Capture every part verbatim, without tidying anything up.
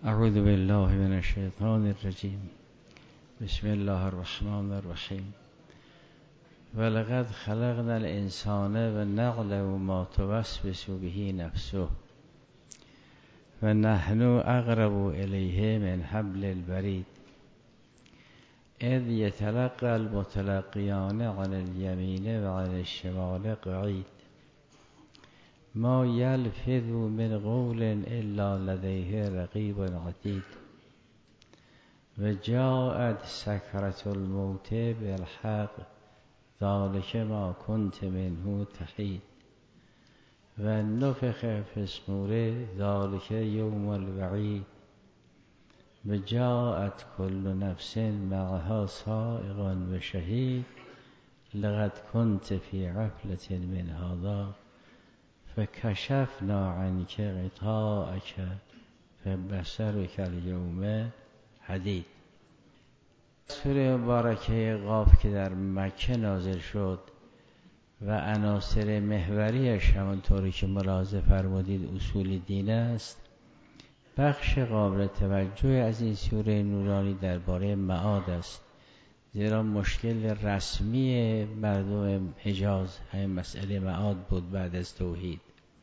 اعوذ بالله من الشیطان الرجیم. بسم الله الرحمن الرحیم. ولقد خلقنا الانسان و نعلم ما توسوس به نفسه و نحن اقرب الیه من حبل الورید اذ یتلقى المتلقیان عن الیمین و عن الشمال قعید ما یلفظ من قول الا لدیه رقیب عتید و جاءت سکرة الموت بالحق ذلک ما کنت منه تحید و نفخ فی الصور ذلک یوم الوعید و جاءت کل نفس معها سائق و شهید لقد کنت فی غفلة من هذا فکشفنا عنک غطاءک فبصرک الیوم حدید. سوره مبارکه قاف که در مکه نازل شد و عناصر محوریش همانطوری که ملاحظه فرمودید اصول دین است. بخش قابل توجه از این سوره نورانی درباره معاد است، زیرا مشکل رسمی مردم حجاز همین مسئله معاد بود. بعد از توحید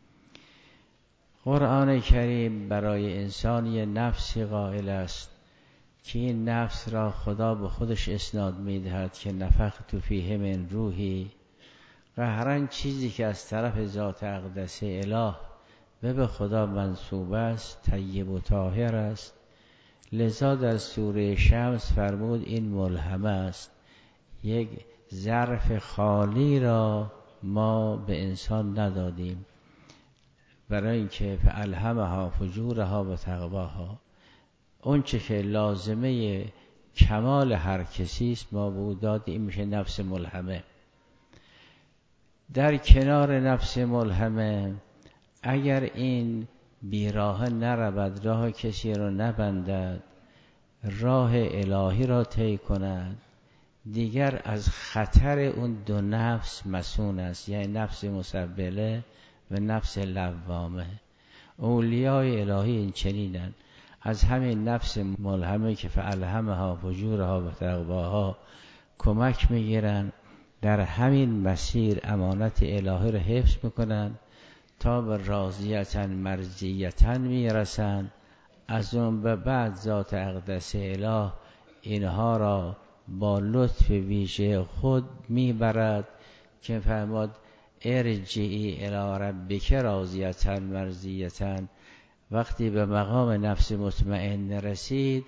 قرآن کریم برای انسان یه نفسی قائل است که این نفس را خدا به خودش اسناد می‌دهد که نفخت فیه من روحی، قهرن چیزی که از طرف ذات اقدسه اله و به خدا منسوب است طیب و طاهر است. لذا در سوره شمس فرمود این ملهمه است، یک ظرف خالی را ما به انسان ندادیم برای اینکه فالهمها فجورها و تقواها، اون چه که لازمه کمال هر کسی است ما به او دادیم. این میشه نفس ملهمه. در کنار نفس ملهمه اگر این بیراه نرود، راه کسی را نبندد، راه الهی را طی کند، دیگر از خطر اون دو نفس مسون است، یعنی نفس مسوله و نفس لوامه. اولیای الهی این چنینن، از همین نفس ملهمه که فالهمها فجورها و تقواها کمک میگیرن، در همین مسیر امانت الهی را حفظ میکنن تا به راضیتن مرضیتن میرسن. از اون به بعد ذات اقدس اله اینها را با لطف ویژه خود میبرد که فرمود ارجعی الی ربک راضیتن مرضیتن. وقتی به مقام نفس مطمئن رسید،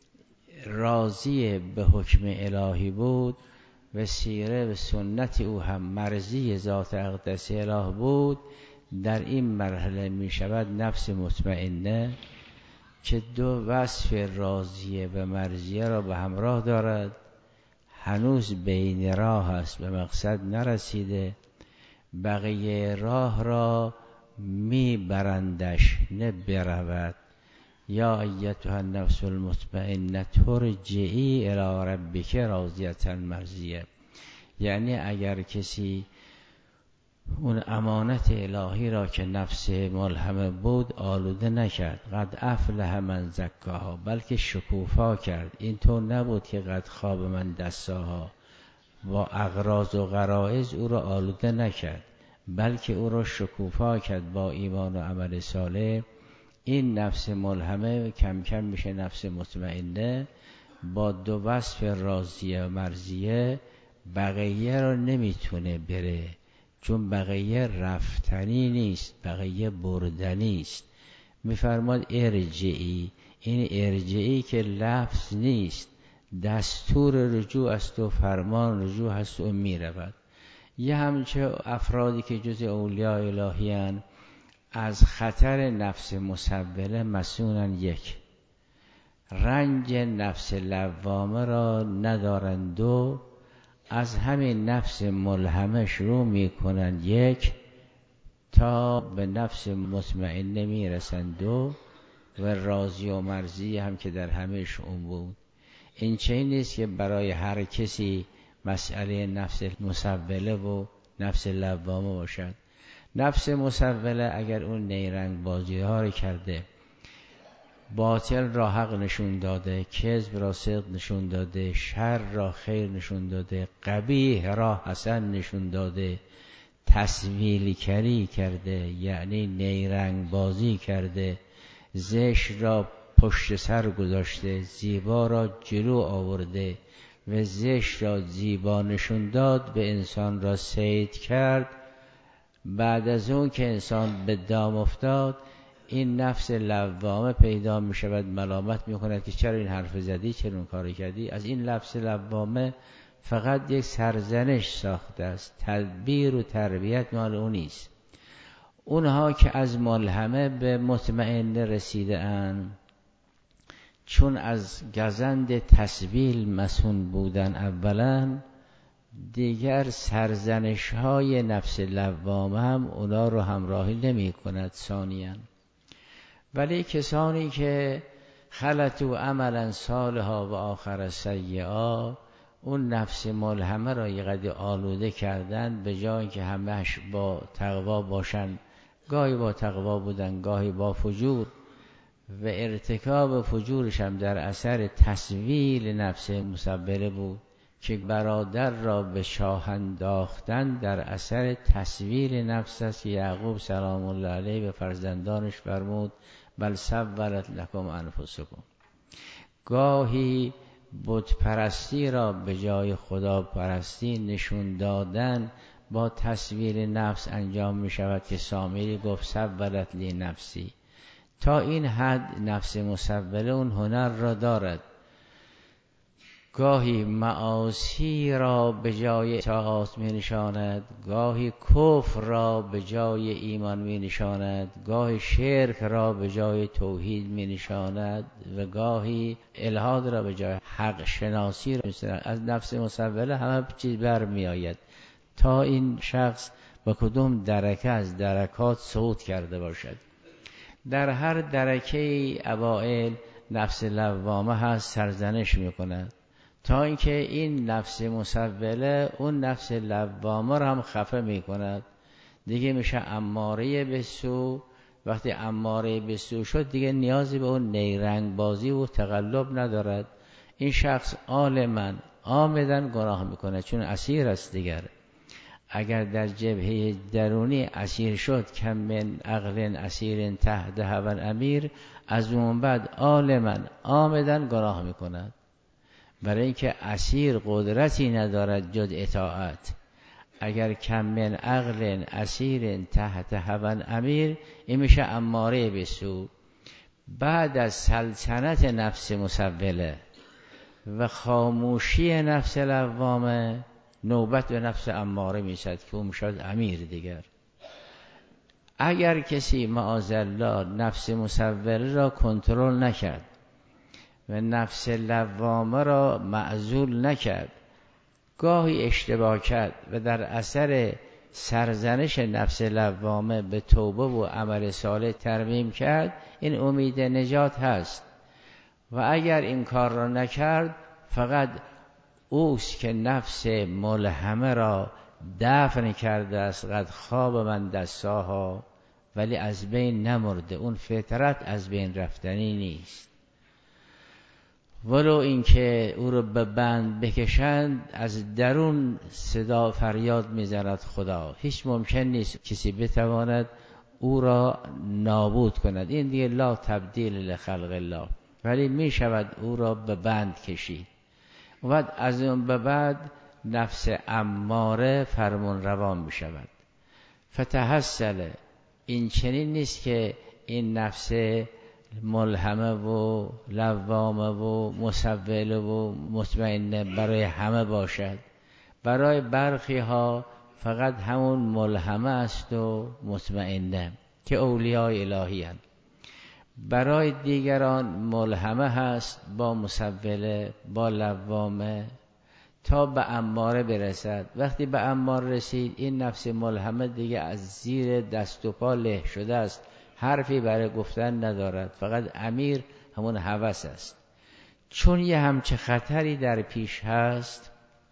راضی به حکم الهی بود و سیره و سنت او هم مرضی ذات اقدس اله بود، در این مرحله می شود نفس مطمئنه که دو وصف راضیه و مرضیه را به همراه دارد. هنوز بین راه است، به مقصد نرسیده، بقیه راه را می برندش نه برود. یا ایتها النفس المطمئنه ارجعی الی ربک راضیة مرضیه. یعنی اگر کسی اون امانت الهی را که نفس ملهمه بود آلوده نکرد، قد افلح من زکاها، بلکه شکوفا کرد. اینطور نبود که قد خواب من دساها، با اغراض و غرایز او را آلوده نکرد، بلکه او را شکوفا کرد با ایمان و عمل صالح. این نفس ملهمه کم کم میشه نفس مطمئنه، با دو وصف راضیه و مرضیه بقیه را نمیتونه بره، چون بقیه رفتنی نیست، بقیه بردنی است. میفرماد ارجعی، این ارجعی که لفظ نیست، دستور رجوع است و فرمان رجوع است و میرود. یه همچه افرادی که جز اولیاء الهی هستند از خطر نفس مسوله مسونن، یک رنج نفس لوامه را ندارند، دو از همین نفس ملهمه شروع میکنند، یک تا به نفس مطمئنه میرسند، دو و راضی و مرضی هم که در همه شؤون بود. این چه نیست که برای هر کسی مسئله نفس مسوله و نفس لوامه باشد. نفس مسوله اگر اون نیرنگ بازی ها رو کرده باطل را حق نشون داده، کذب را صدق نشون داده، شر را خیر نشون داده، قبیح را حسن نشون داده، تسویل کری کرده یعنی نیرنگ بازی کرده، زشت را پشت سر گذاشته، زیبا را جلو آورده و زشت را زیبا نشون داد، به انسان را صید کرد. بعد از اون که انسان به دام افتاد، این نفس لوامه پیدا می شود، ملامت می کند که چرا این حرف زدی، چرا اون کاری کردی. از این نفس لوامه فقط یک سرزنش ساخته است، تدبیر و تربیت مال اون نیست. اونها که از ملهمه به مطمئنه رسیده اند، چون از گزند تسویل مسون بودن اولا، دیگر سرزنش های نفس لوامه هم اونا رو همراهی نمی کند ثانیاً. ولی کسانی که خلطوا عملا صالحا و آخر سیئا، اون نفس ملهمه را یه قدر آلوده کردن، به جای که همش با تقوا باشن، گاهی با تقوا بودن گاهی با فجور، و ارتکاب فجورش هم در اثر تسویل نفس مسوله بود که برادر را به شاه انداختن در اثر تسویل نفس است. یعقوب سلام الله علیه به فرزندانش فرمود بل سولت لکم انفسکم. گاهی بت پرستی را به جای خدا پرستی نشون دادن با تسویل نفس انجام می شود که سامری گفت سولت لی نفسی. تا این حد نفس مسوله اون هنر را دارد. گاهی معاصی را به جای اطاعت می نشاند، گاهی کفر را به جای ایمان می نشاند، گاهی شرک را به جای توحید می نشاند و گاهی الحاد را به جای حق شناسی را می نشاند. از نفس مسوله همه چیز بر می آید تا این شخص به کدوم درکه از درکات صعود کرده باشد. در هر درکه اوائل نفس لوامه هست، سرزنش می کند تا اینکه این نفس مسوله اون نفس لوامه را هم خفه می کند، دیگه میشه اماره به سو. وقتی اماره به سو شد دیگه نیازی به اون نیرنگ بازی و تقلب ندارد. این شخص عالماً عامداً گناه میکنه چون اسیر است. دیگر اگر در جبهه درونی اسیر شد، کم من عقل اسیر تحت هوى امیر، از اون بعد عالماً عامداً گناه میکند، برای اینکه اسیر قدرتی ندارد جز اطاعت. اگر کم من عقل اسیر تحت هوى امیر، این میشه اماره به سو. بعد از سلطنت نفس مسوله و خاموشی نفس لوامه، نوبت به نفس اماره میشد که اون میشد امیر دیگر. اگر کسی معاذالله نفس مسوله را کنترل نکرد و نفس لوامه را معزول نکرد، گاهی اشتباه کرد و در اثر سرزنش نفس لوامه به توبه و عمل صالح ترمیم کرد، این امید نجات هست. و اگر این کار را نکرد، فقط اوست که نفس ملهمه را دفن کرده است، قد خواب من دساها، ولی از بین نمرده. اون فطرت از بین رفتنی نیست. ولو اینکه او رو به بند بکشند، از درون صدا فریاد میزند خدا. هیچ ممکن نیست کسی بتواند او را نابود کند. این دیگه لا تبدیل لخلق الله. ولی می شود او را به بند کشید. و بعد از اون به بعد نفس اماره فرمون روان می شود. فتحصل، این چنین نیست که این نفس ملهمه و لوامه و مسوله و مطمئنه برای همه باشد. برای برخی ها فقط همون ملهمه است و مطمئنه که اولیای الهی هستند. برای دیگران ملهمه هست با مسوله با لوامه تا به اماره برسد. وقتی به اماره رسید، این نفس ملهمه دیگه از زیر دست و پا له شده است، حرفی برای گفتن ندارد، فقط امیر همون هوس است. چون یه همچه خطری در پیش هست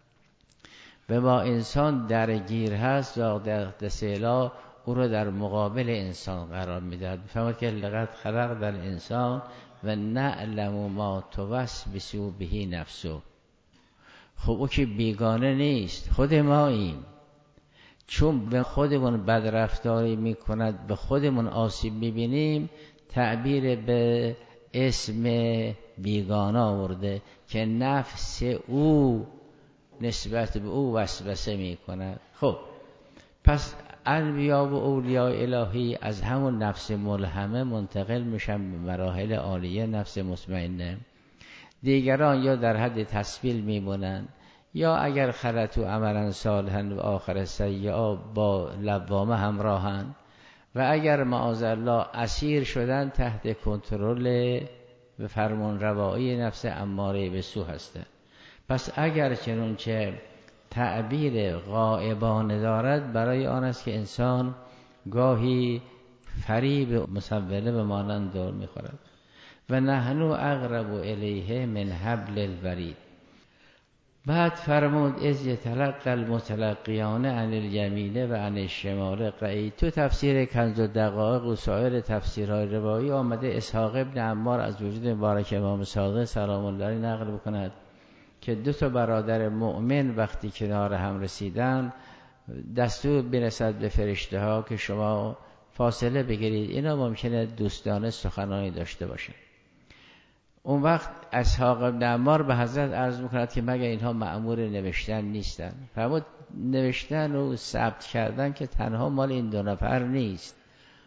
و با انسان درگیر هست، و در دسیلا او رو در مقابل انسان قرار میدهد. فهمت که لقد خلق در انسان و نعلم ما توسوس به نفسه. خب او که بیگانه نیست، خود ماییم. چون به خودمون بدرفتاری میکند، به خودمون آسیب میبینیم، تعبیر به اسم بیگانه آورده که نفس او نسبت به او وسوسه میکند. خب پس انبیا و اولیاء الهی از همون نفس ملهمه منتقل میشن به مراحل عالیه، نفس مطمئنه. دیگران یا در حد تسبیل میمونن، یا اگر خلطو عملا صالحا و آخر سیئا با لوامه همراهن، و اگر معاذالله اسیر شدن تحت کنترل و فرمان روایی نفس اماره به سو هستند. پس اگر چنانچه تعبیر غائبانه دارد، برای آن است که انسان گاهی فریب مسوله به مانند دور می‌خورد. و نحنو اقرب الیه من حبل الورید. بعد فرمود از یتلقی المتلقیان عن الیمین و عن الشمال قعید. تو تفسیر کنز الدقایق و سایر تفسیرهای روایی آمده اسحاق ابن عمار از وجود مبارک امام صادق سلام الله علیه نقل بکند که دو تا برادر مؤمن وقتی کنار هم رسیدن دستور برسد به فرشته ها که شما فاصله بگیرید، اینا ممکنه دوستانه سخنانی داشته باشن. اون وقت اسحاق ابن عمار به حضرت عرض میکند که مگه اینها مأمور نوشتن نیستن؟ فرمود نوشتن و ثبت کردن که تنها مال این دو نفر نیست.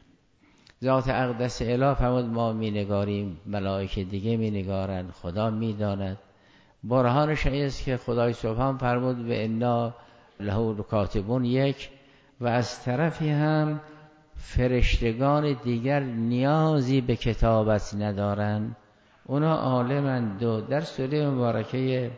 ذات اقدس اله فرمود ما می نگاریم، ملائکه دیگه می نگارن، خدا می داند. برهانش این است که خدای سبحان فرمود و انا له کاتبون یک، و از طرفی هم فرشتگان دیگر نیازی به کتابت ندارن، اونا عالمند. و در سوره مبارکه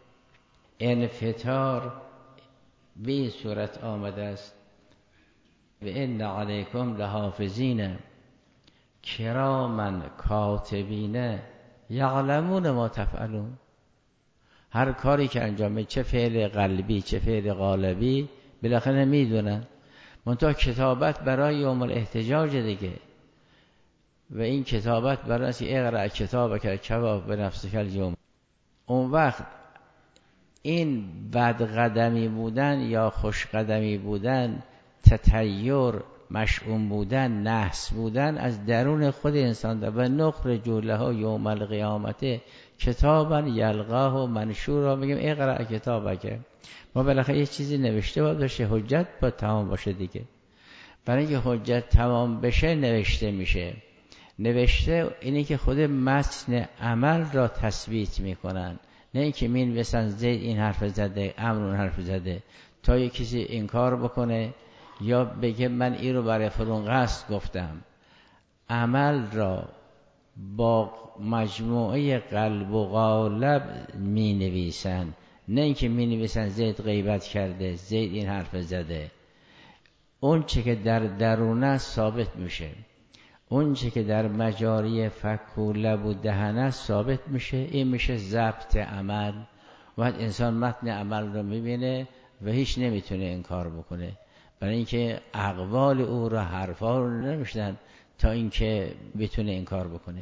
انفطار به این صورت آمده است و ان علیکم لحافظین کراما کاتبین یعلمون ما تفعلون. هر کاری که انجامه، چه فعل قلبی چه فعل قالبی، بالاخره میدونن. منتها کتابت برای یوم الاحتجاج دیگه، و این کتابت برای اینکه اقرأ کتابک کفی بنفسک الیوم. اون وقت این بد قدمی بودن یا خوش قدمی بودن، تطیر، مشؤوم بودن، نحس بودن از درون خود انسان ده. و نخرج له یوم القیامت کتابا یلقاه منشورا. میگیم اقرأ کتابک، ما بالاخره یه چیزی نوشته باید باشه، حجت باید تمام باشه دیگه. برای اینکه حجت تمام بشه نوشته میشه. نوشته اینه که خود متن عمل را تثبیت میکنن، نه اینکه می نویسن زید این حرف زده، عمرو اون حرف زده، تا یک کسی انکار بکنه یا بگه من این رو برای فلان قصد گفتم. عمل را با مجموعه قلب و قالب می نویسن، نه اینکه می نویسن زید غیبت کرده، زید این حرف زده. اون چه که در درونه ثابت میشه، اون چه که در مجاری فک و لب و دهنه ثابت میشه. این میشه ضبط عمل. وقت انسان متن عمل رو میبینه و هیچ نمیتونه انکار بکنه، برای اینکه اقوال او را، حرفا رو نمیشنن تا اینکه بتونه انکار بکنه.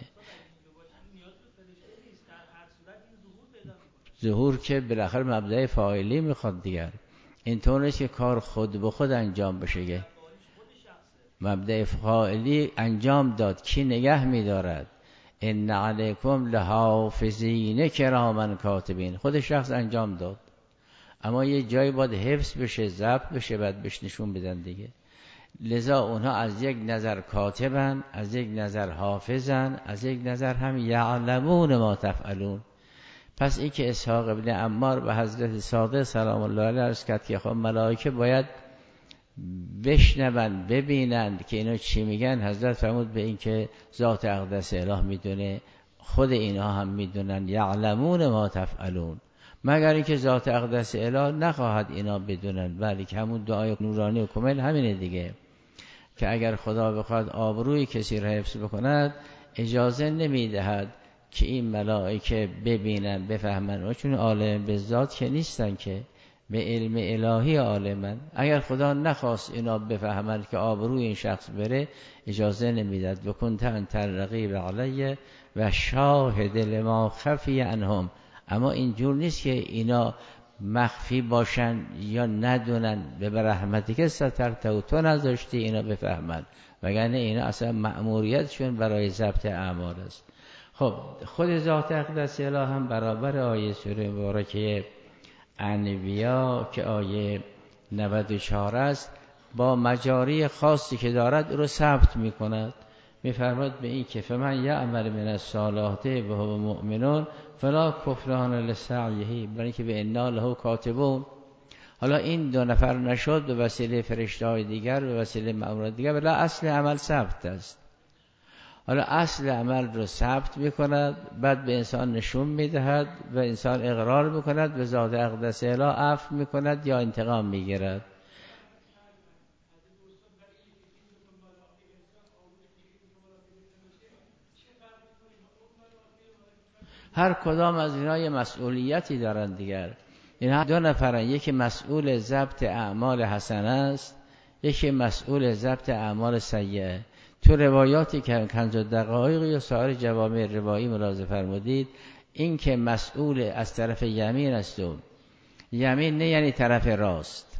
ظهور که بالاخره مبدأ فاعلی میخواد دیگر. اینطور نیست که کار خود به خود انجام بشه. مبدأ فاعلی انجام داد، کی نگه می‌دارد؟ ان علیکم لحافظین کراما کاتبین، خود شخص انجام داد، اما یه جایی باید حفظ بشه، ضبط بشه، بعد بهش نشون بدن دیگه. لذا اونها از یک نظر کاتبن، از یک نظر حافظن، از یک نظر هم یعلمون ما تفعلون. پس این که اسحاق ابن عمار به حضرت صادق سلام الله علیه عرض کرد که خب ملائکه باید بشنون، ببینند که اینا چی میگن، حضرت فرمود به این که ذات اقدس اله میدونه، خود اینا هم میدونن، یعلمون ما تفعلون. مگر اینکه ذات اقدس اله نخواهد اینا بدونن، ولی که همون دعای نورانی و کامل همینه دیگه، که اگر خدا بخواد آبروی کسی را حفظ بکند اجازه نمیدهد که این ملائکه ببینن بفهمن، چون عالم به ذات که نیستن، که به علم الهی عالمن. اگر خدا نخواست اینا بفهمند که آبروی این شخص بره اجازه نمیداد. و کنت انت الرقیب علیه و شاهد لما خفی عنهم. اما اینجور نیست که اینا مخفی باشن یا ندونن. به رحمتی که سترت و تو نذاشتی اینا بفهمند، وگرنه اینا اصلا مأموریتشون برای ضبط اعمال است. خب خود ذات اقدس اله هم برابر آیه سوره مبارکه انبیا که آیه نود و چهار است با مجاری خاصی که دارد او رو ثبت می کند. می فرماد به این که فمن یعمل من الصالحات و هو مؤمنون فلا کفران لسعیه برای که به انا له کاتبون. حالا این دو نفر نشد به وسیله فرشته‌های دیگر، به وسیله مأمورات دیگر، ولی اصل عمل ثبت است. حالا اصل عمل رو ثبت میکند، بعد به انسان نشون میدهد و انسان اقرار میکند، به ذات اقدس اله عفو میکند یا انتقام میگیرد. هر کدام از اینا یه مسئولیتی دارن دیگر. این دو نفرن، یکی مسئول ضبط اعمال حسنه است، یکی مسئول ضبط اعمال سیئه. تو روایاتی که کنز الدقایق یا سایر جوامع روایی ملاحظه فرمودید این که مسئول از طرف یمین است و یمین نه یعنی طرف راست،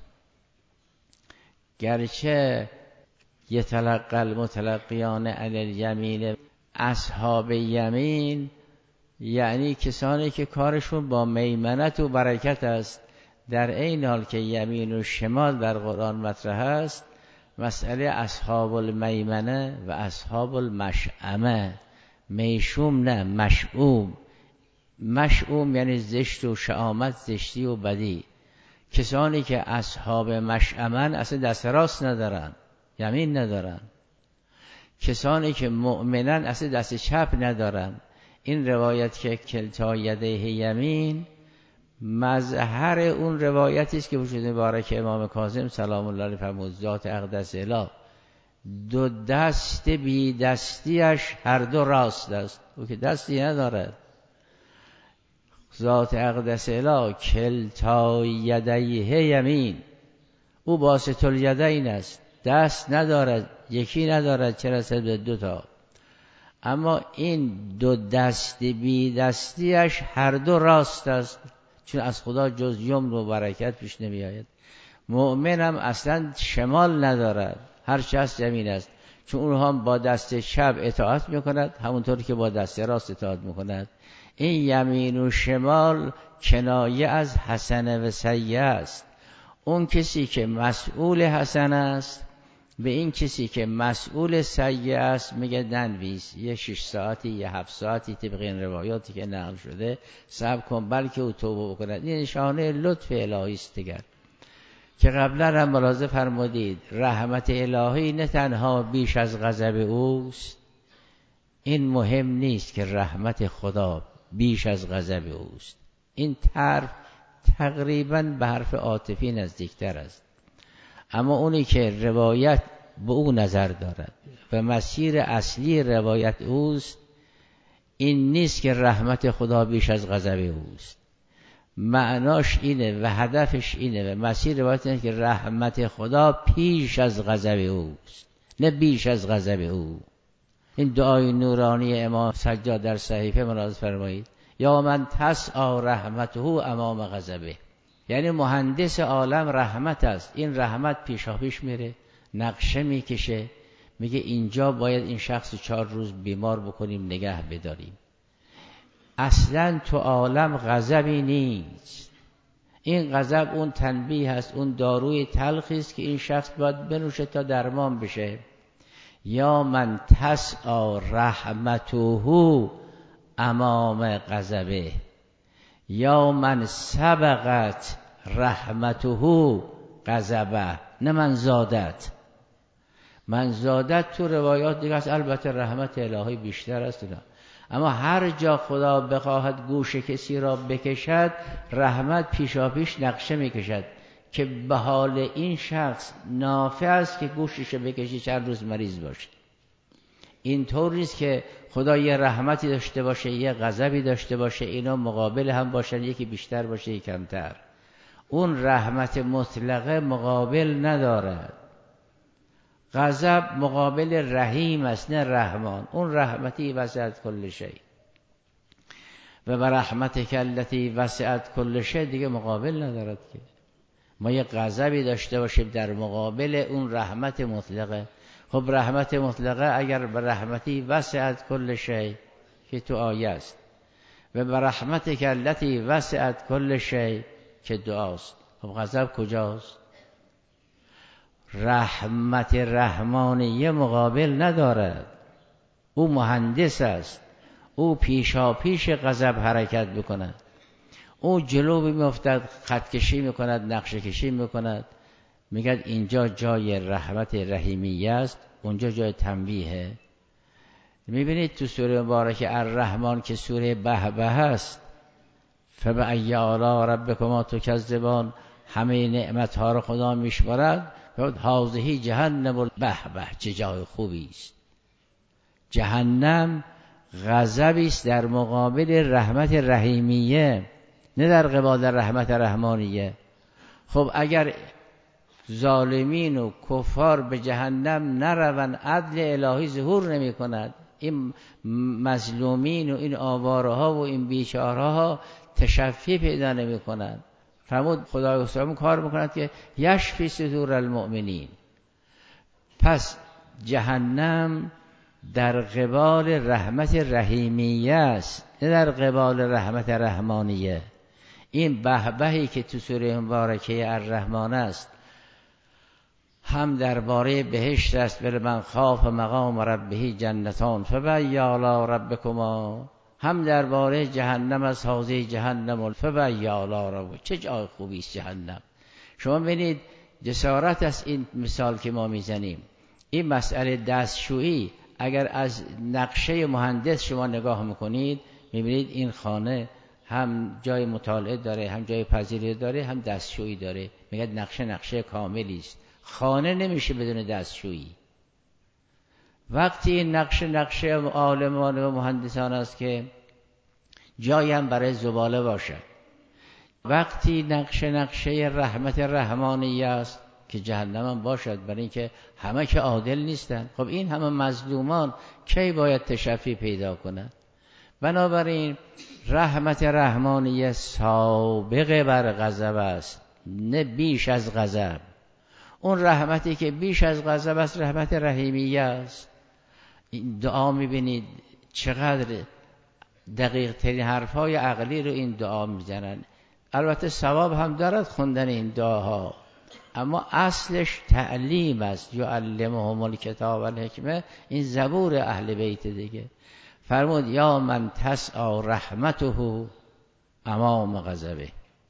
گرچه یتلقی المتلقیان علی الیمین اصحاب یمین یعنی کسانی که کارشون با میمنت و برکت است، در این حال که یمین و شمال در قرآن مطرح است. مسئله اصحاب المیمنه و اصحاب المشأمه، میشوم نه مشؤوم. مشؤوم یعنی زشت و شآمت، زشتی و بدی. کسانی که اصحاب مشأمن اصلا دست راست ندارن، یمین ندارن. کسانی که مؤمنن اصلا دست چپ ندارن. این روایت که کلتا یده یمین مظهر اون روایتی است که وجود مبارک امام کاظم سلام الله علیه فرمود ذات اقدس اله دو دست بی دستیش هر دو راست است. او که دستی ندارد. ذات اقدس اله کلتا یدیه یمین، او باسط الیدین است، دست ندارد، یکی ندارد چه رسد به دو تا. اما این دو دست بی دستیش هر دو راست است، چون از خدا جز یمن و برکت پیش نمی آید. مؤمن هم اصلا شمال ندارد، هر چه هست یمین است، چون اونها هم با دست چپ اطاعت می کند همونطور که با دست راست اطاعت می کند. این یمین و شمال کنایه از حسنه و سیئه است. اون کسی که مسئول حسنه است به این کسی که مسئول سیئه است میگه ننویس، یه شش ساعتی یه هفت ساعتی طبق این روایاتی که نقل شده صبر کن بلکه او توبه بکند. این نشانه لطف الهی است دیگر که قبلا هم ملاحظه فرمودید رحمت الهی نه تنها بیش از غضب اوست. این مهم نیست که رحمت خدا بیش از غضب اوست. این طرف تقریبا به حرف عاطفی نزدیکتر است. اما اونی که روایت به او نظر دارد و مسیر اصلی روایت اوست این نیست که رحمت خدا بیش از غضب اوست. معناش اینه و هدفش اینه و مسیر روایت اینه که رحمت خدا پیش از غضب اوست نه بیش از غضب او. این دعای نورانی امام سجاد در صحیفه ملاحظه فرمایید یا من تسعی رحمته امام غضبه، یعنی مهندس عالم رحمت است. این رحمت پیشا پیش میره، نقشه میکشه، میگه اینجا باید این شخص چهار روز بیمار بکنیم نگه بداریم. اصلا تو عالم غضبی نیست. این غضب اون تنبیه هست، اون داروی تلخی است که این شخص باید بنوشه تا درمان بشه. یا من تسعی رحمته امام غضبه یا من سبقت رحمته غضبه، نه من زادت. من زادت تو روایات دیگه است، البته رحمت الهی بیشتر است. اما هر جا خدا بخواهد گوش کسی را بکشد رحمت پیشا پیش نقشه میکشد که به حال این شخص نافع است که گوشش بکشی چند روز مریض باشه. این طور نیست که خدا یه رحمتی داشته باشه یه غضبی داشته باشه اینا مقابل هم باشن، یکی بیشتر باشه یکی کمتر. اون رحمت مطلقه مقابل ندارد. غضب مقابل رحیم است نه رحمان. اون رحمتی وسعت کل شی و برحمتک التی وسعت کل شی دیگه مقابل ندارد که ما یه غضبی داشته باشیم در مقابل اون رحمت مطلقه. خب رحمت مطلقه اگر به رحمتی وسعت کل شی که تو آیه است و برحمتک التی وسعت کل شی که دعاست، خب غضب کجاست؟ رحمت رحمانیه مقابل ندارد. او مهندس است، او پیشا پیش غضب حرکت بکند، او جلو میافتد، خط کشی میکند، نقشه کشی میکند، میگه اینجا جای رحمت رحیمیه است، اونجا جای تنبیهه. میبینید تو سوره مبارکه الرحمن که سوره بهبه است، فبأی آلاء ربکما تکذبان، همه نعمت ها رو خدا میشمارد. هذه جهنم البهبه، چه جای خوبی است. جهنم غضبی است در مقابل رحمت رحیمیه، نه در قبال رحمت رحمانیه. خب اگر ظالمین و کفار به جهنم نروند، عدل الهی ظهور نمی کند. این مظلومین و این آواره ها و این بیچاره ها تشفی پیدا نمی کنند. فرمود خدای اسلام کار میکند که یشفی صدور المؤمنین. پس جهنم در قبال رحمت رحیمیه است، نه در قبال رحمت رحمانیه. این بهبهی که تو سوره مبارکه الرحمن است هم درباره بهشت است، ولی من خاف مقام ربه جنتان فبأی آلاء ربکما، هم درباره جهنم است، هذه جهنم فبأی آلاء ربکما، چه جای خوبی است جهنم. شما ببینید جسارت است این مثال که ما میزنیم. این مسئله دستشویی اگر از نقشه مهندس شما نگاه میکنید، میبینید این خانه هم جای مطالعه داره، هم جای پذیرایی داره، هم دستشویی داره. میگه نقشه نقشه کاملی است. خانه نمیشه بدون دستشویی. وقتی این نقشه نقشه عالمان و مهندسان است که جایی هم برای زباله باشد. وقتی نقشه نقشه رحمت رحمانیه است که جهنم هم باشد، برای اینکه همه که عادل نیستن. خب این همه مظلومان کی باید تشفی پیدا کنند؟ بنابراین رحمت رحمانیه سابقه بر غضب است، نه بیش از غضب. اون رحمتی که بیش از غضب است رحمت رحیمیه است. این دعا میبینید چقدر دقیق ترین حرفهای عقلی رو این دعا میزنن. البته ثواب هم دارد خوندن این دعاها، اما اصلش تعلیم است. یعلمهم الکتاب و الحکمه، این زبور اهل بیت دیگه. فرمود یا من تسعی رحمته امام غضبه،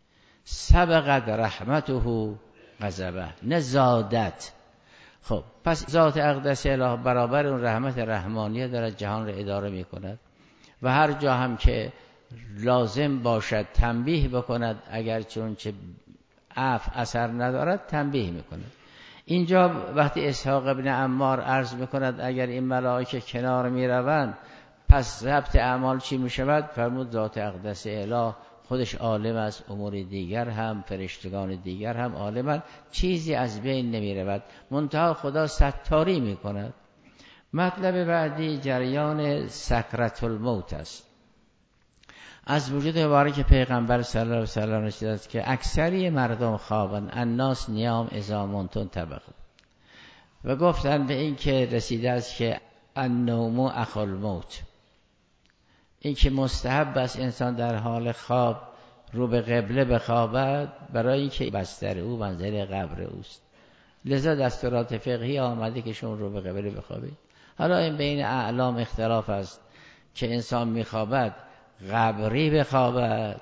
سبقت رحمته غضبه، نه زادت. خب پس ذات اقدس اله برابر اون رحمت رحمانیه دارد جهان را اداره می کند و هر جا هم که لازم باشد تنبیه بکند، اگر چون چه عفو اثر ندارد تنبیه می کند. اینجا وقتی اسحاق ابن عمار عرض می کند اگر این ملائکه کنار می روند پس ضبط اعمال چی می شود؟ فرمود ذات اقدس اله خودش عالم است، امور دیگر هم فرشتگان دیگر هم عالمند، چیزی از بین نمی رود، منتها خدا ستاری می کند. مطلب بعدی جریان سکرت الموت است. از وجود مبارک پیغمبر صلی الله علیه و سلم رسیده است که اکثری مردم خوابن، الناس نیام اذا منتون طبق، و گفتن به این که رسیده است که النوم اخو الموت، این که مستحب است انسان در حال خواب رو به قبله بخوابد، برای اینکه بستر او منزل قبر اوست. لذا دستورات فقهی آمده که شما رو به قبله بخوابید. حالا این بین اعلام اختلاف است که انسان میخوابد قبری بخوابد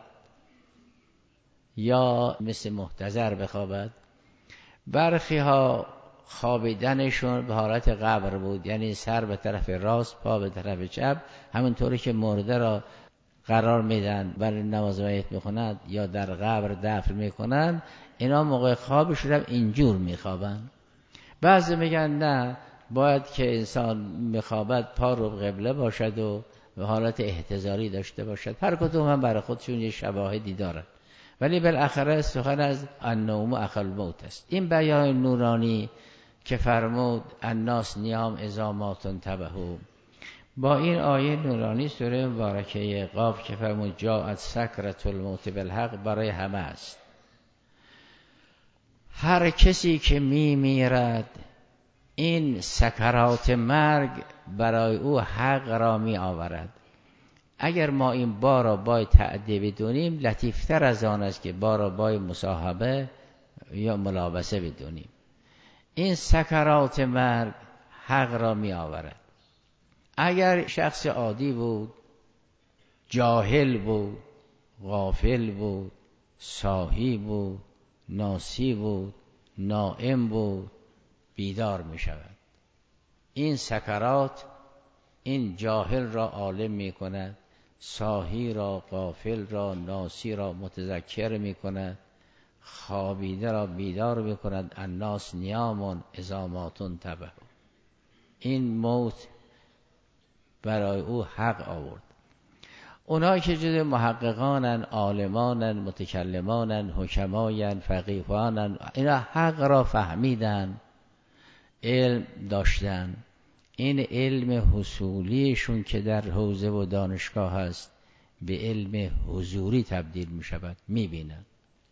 یا مثل محتضر بخوابد. برخی ها خوابیدنشون به حالت قبر بود، یعنی سر به طرف راست پا به طرف چپ، همونطوری که مرده را قرار میدن برای نماز میت میخونند یا در قبر دفن میکنند، اینا موقع خوابشون هم اینجور میخوابن. بعضی میگن نه، باید که انسان میخوابد پا رو قبله باشد و به حالت احتضاری داشته باشد. هر کدوم هم برای خودشون یه شواهدی دارن. ولی بالاخره سخن از النوم اخو الموت است. این بیان نورانی که فرمود الناس نیام اذا مات انتبهوا، با این آیه نورانی سوره مبارکه قاف که فرمود جاءت سکرة الموت بالحق برای همه است. هر کسی که می میرد این سکرات مرگ برای او حق را می آورد. اگر ما این با را بای تعدی بدونیم لطیفتر از آن است که با را بای مصاحبه یا ملابسه بدونیم. این سکرات مرگ حق را می آورد. اگر شخص عادی بود، جاهل بود، غافل بود، ساهی بود، ناسی بود، نائم بود، بیدار می شود. این سکرات این جاهل را عالم می کند، ساهی را، غافل را، ناسی را متذکر می کند، خوابیده را بیدار می کند. الناس نیامون اذا مات انتبهوا. این موت برای او حق آورد. اونایی که جز محققانن، عالمانن، متکلمانن، حکماین، فقیهانن، اینا حق را فهمیدن، علم داشتن. این علم حصولیشون که در حوزه و دانشگاه هست به علم حضوری تبدیل می شود، می بینن.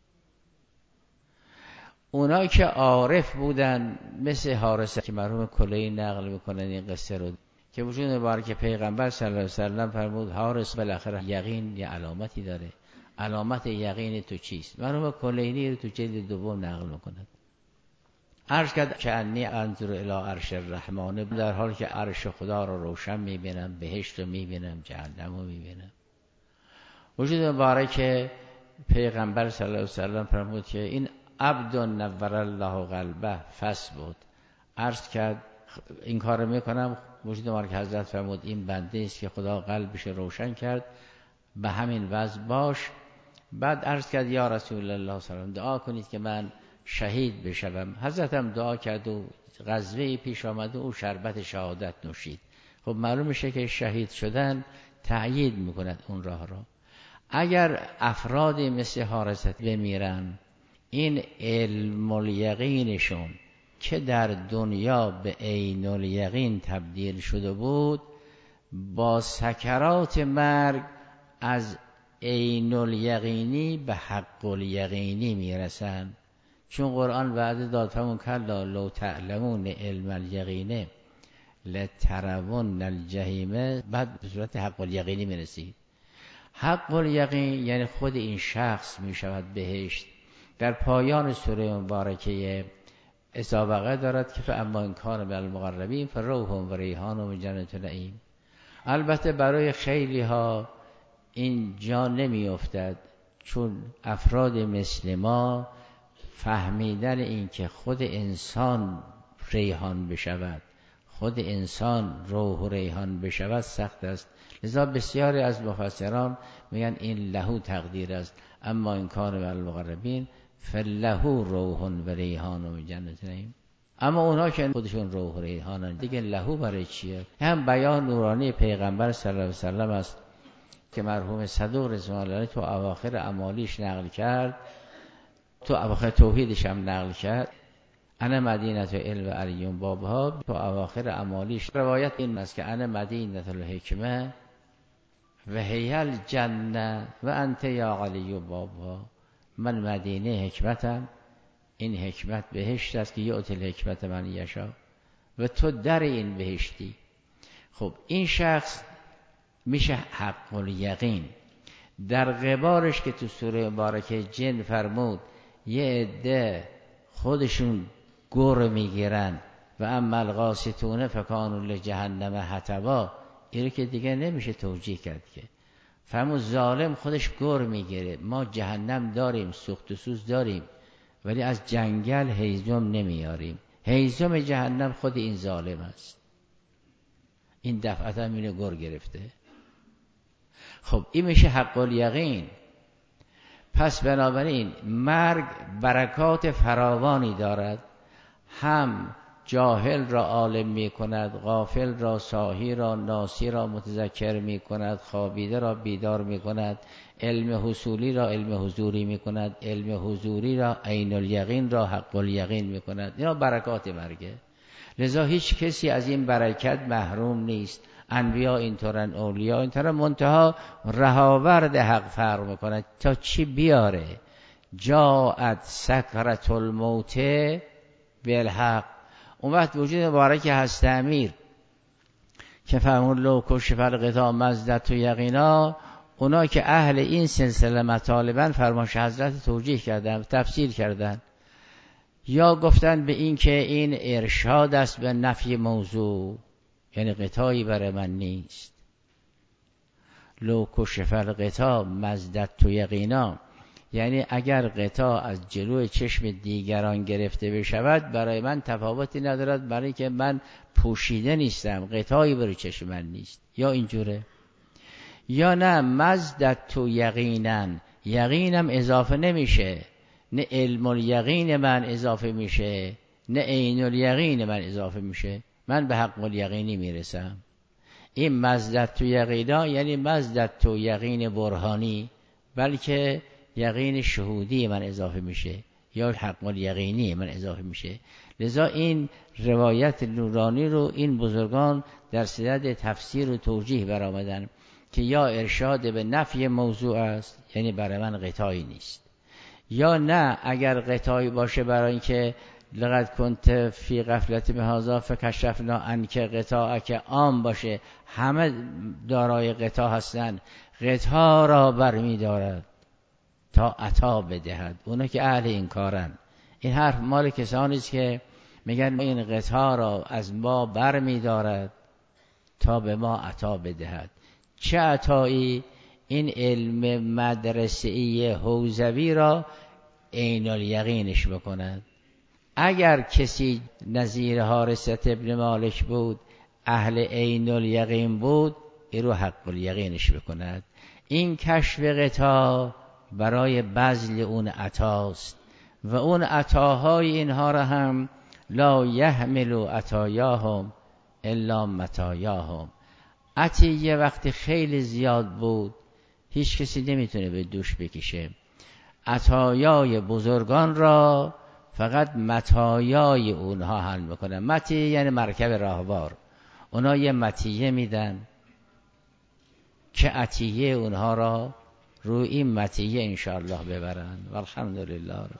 اونایی که عارف بودن مثل حارثه که مرحوم کلینی نقل میکنن این قصه رو که وجود مبارک پیغمبر صلی الله علیه و سلم فرمود حارث بالاخره یقین یه علامتی داره، علامت یقین تو چیست؟ مرحوم کلینی رو تو جلد دوم نقل میکند. عرض کرد که انی انظر الی عرش الرحمن، در حالی که عرش خدا رو روشن میبینم، بهشت رو میبینم، جهنم رو میبینم. وجود مبارک پیغمبر صلی الله علیه و سلم فرمود که این عبد نور الله قلبه فس بود. عرض کرد این کار رو میکنم. وجود مبارک حضرت فرمود این بنده است که خدا قلبش روشن کرد، به همین وضع باش. بعد عرض کرد یا رسول الله صلی الله علیه و دعا کنید که من شهید بشوم. حضرت هم دعا کرد و غزوه پیش آمد و او شربت شهادت نوشید. خب معلوم میشه که شهید شدن تأیید میکند اون راه را. اگر افرادی مثل حارثه بمیرن، این علم الیقینشون که در دنیا به عین الیقین تبدیل شده بود، با سکرات مرگ از عین الیقینی به حق الیقینی میرسن. چون قرآن وعده داد فرمون کلا لو تعلمون علم الیقینه لترون الجحیم، بعد به صورت حق الیقینی میرسید. حق الیقین یعنی خود این شخص میشود بهشت. در پایان سوره مبارکه اسابقه دارد که فاما ان کان من المقربین فروح و ریحان و جنت نعیم. البته برای خیلی ها این جا نمی افتد، چون افراد مثل ما فهمیدن این که خود انسان ریحان بشود، خود انسان روح و ریحان بشود سخت است. لذا بسیاری از مفسران میگن این لهو تقدیر است. اما این کان من المقربین فلهو روح و ریحان و جنت نعیم. اما اونا که خودشون روح و ریحانن دیگه لهو برای چیه؟ هم بیان نورانی پیغمبر صلی الله علیه و سلم است که مرحوم صدوق رضوان الله علیه تو اواخر اعمالیش نقل کرد، تو اواخر توحیدش هم نقل کرد. انا مدینه علم علیون بابها. تو اواخر اعمالیش روایت این است که انا مدینه الحکمه و هی الجنه و انت یا علی بابها. من مدینه حکمتم، این حکمت بهشت است که یؤتی الحکمت من یشاء، و تو در این بهشتی. خب این شخص میشه حق الیقین. در قبارش که تو سوره مبارکه جن فرمود یه عده خودشون گر میگیرن و اما القاسطون فکانوا لجهنم حطبا، اینو که دیگه نمیشه توجیه کرد که فرمود ظالم خودش گر میگیره. ما جهنم داریم، سوخت و سوز داریم، ولی از جنگل هیزم نمیاریم. هیزم جهنم خود این ظالم است. این دفعتا اینو گر گرفته. خب این میشه حق الیقین. پس بنابراین مرگ برکات فراوانی دارد، هم جاهل را عالم می کند، غافل را ساهی را ناسی را متذکر می کند، خوابیده را بیدار می کند، علم حصولی را علم حضوری می کند، علم حضوری را عین الیقین را حق الیقین می کند. اینا برکات مرگه. لذا هیچ کسی از این برکت محروم نیست. انبیا اینطورن، اولیا اینطورن، منتها رهاورد حق فرق میکنه تا چی بیاره. جاءت سکرة الموت بالحق. اون وقت وجود مبارک هست امیر که فرمود لو کشف الغطاء مزدت و یقینا، اونا که اهل این سلسله مطالبن فرمایش حضرت توجیه کردن، تفسیر کردن، یا گفتن به این که این ارشاد است به نفی موضوع، یعنی غطایی برای من نیست. لو کشف الغطاء مزدت و یقینا، یعنی اگر غطا از جلوی چشم دیگران گرفته بشود برای من تفاوتی ندارد، برای که من پوشیده نیستم، غطایی برای چشم من نیست. یا اینجوره، یا نه مزدت تو یقینا، یقینم اضافه نمیشه، نه علم الیقین من اضافه میشه، نه عین الیقین من اضافه میشه، من به حق الیقینی میرسم. این مزدت تو یقینا یعنی مزدت تو یقین برهانی، بلکه یقین شهودی من اضافه میشه یا حق الیقینی من اضافه میشه. لذا این روایت نورانی رو این بزرگان در صدد تفسیر و توجیه برآمدن که یا ارشاد به نفی موضوع است، یعنی برای من غطایی نیست، یا نه اگر غطایی باشه برای اینکه لقد کنت فی غفلت بهذا فکشفنا عنک غطاءک عام باشه، همه دارای غطا هستن، غطا را برمی دارد تا عطا بدهد. اونا که اهل این کارن. این حرف مال کسانی است که میگن این غطا را از ما برمی دارد تا به ما عطا بدهد. چه عطایی؟ این علم مدرسه‌ای حوزوی را عین الیقینش بکند. اگر کسی نظیر حارثة ابن مالک بود، اهل عین الیقین بود، این رو حق الیقینش بکند. این کشف غطا برای بذل اون عطاست و اون عطاهای اینها را هم لا یحمل عطایاهم الا مطایاهم. عطیه وقتی خیلی زیاد بود هیچ کسی نمیتونه به دوش بکشه. عطایای بزرگان را فقط مطایای اونها حل میکنن. مطیه یعنی مرکب راهوار. اونا یه مطیه میدن که عطیه اونها را روی این مطیه انشاءالله ببرن. والحمدلله.